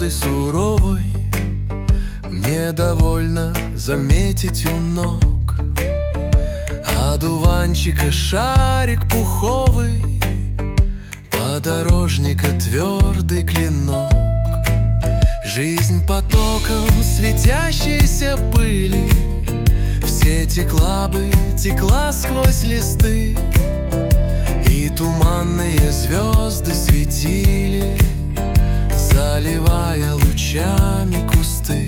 природой суровой мне довольно заметить у ног одуванчика шарик пуховый, подорожника твердый клинок. Жизнь потоком светящейся пыли все текла бы, текла сквозь листы, и туманные звезды светили, заливая лучами кусты.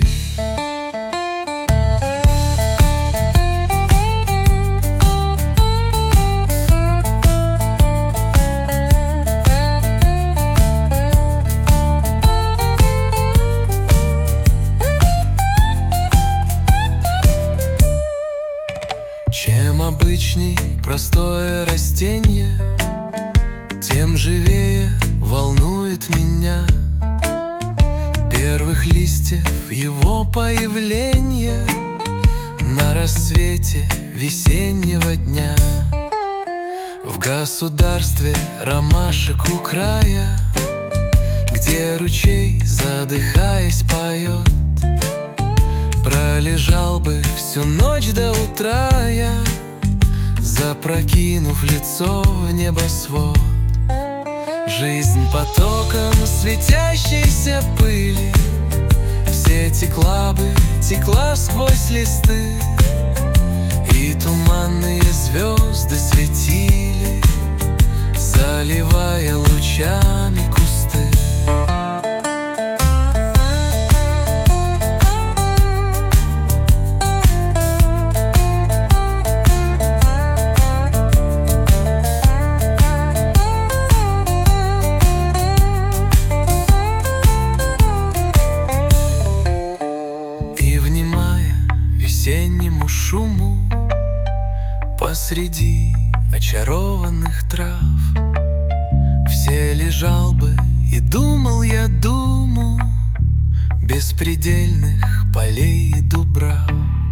Чем обычней простое растение, тем живее волнует меня первых листьев его появление на рассвете весеннего дня. В государстве ромашек у края, где ручей, задыхаясь, поет, пролежал бы всю ночь до утра я, запрокинув лицо в небосвод. Жизнь потоком светящейся пыли все текла бы, текла сквозь листы, и туманные звезды светили, заливая лучами кусты. Весеннему шуму посреди очарованных трав все лежал бы и думал я думу беспредельных полей и дубрав.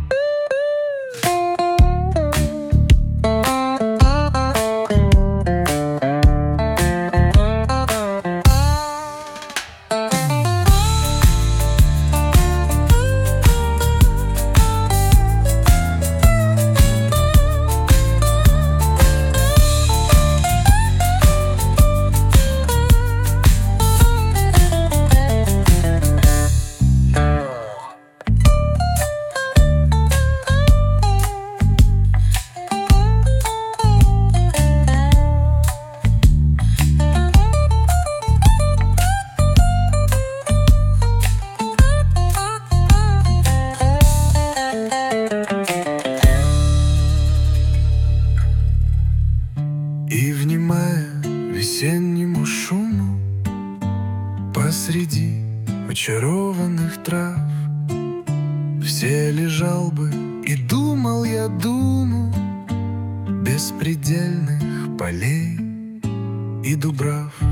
И, внимая весеннему шуму посреди очарованных трав, все лежал бы и думал я думу беспредельных полей и дубрав.